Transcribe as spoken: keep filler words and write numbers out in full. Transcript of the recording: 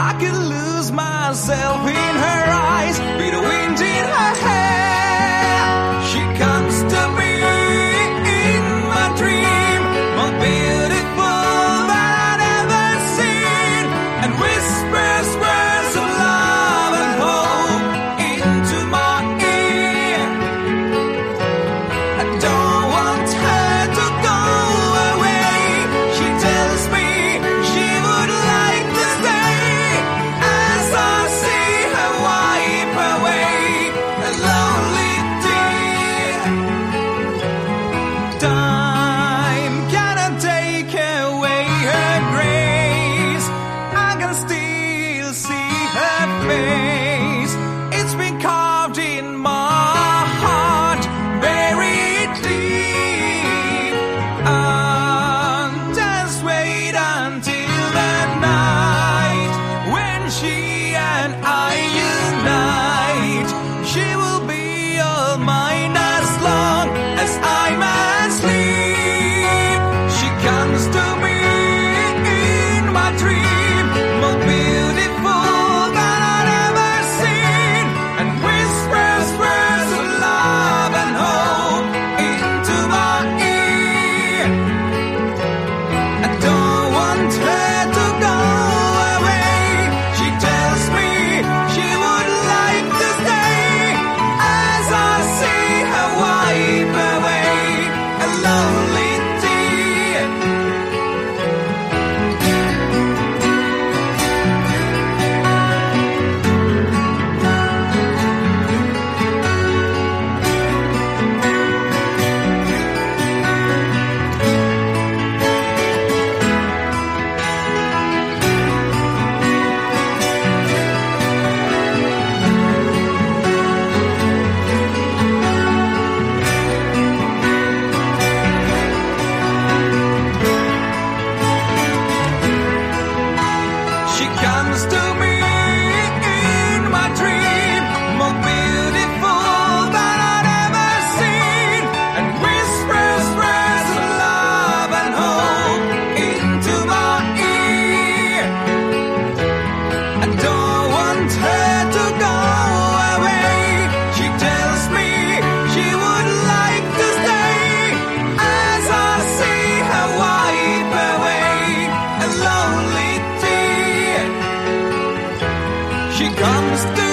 I can lose myself in her eyes, with the wind in her hair. She comes to me in my dream, more beautiful than I'd ever seen, and whispers words of love and hope into my ear. I don't want her to go away. She tells me she would like to stay, as I see her wipe away a lonely tear. Time cannot take away her grace. I can still see her face. It's been carved in my heart, buried deep. And just wait until the night when she and I unite. She will be all mine as long as I'm asleep. She comes to me in my dream, more beautiful than I'd ever seen, and whispers words of love and hope into my ear. I don't want her to go away. She tells me she would like to stay, as I see her wipe away a lonely tear. She comes to me in my dream, more beautiful than I'd ever seen, and whispers words of love and hope into my ear. I don't want her to go away. She tells me she would like to stay, as I see her wipe away a lonely tear. She comes to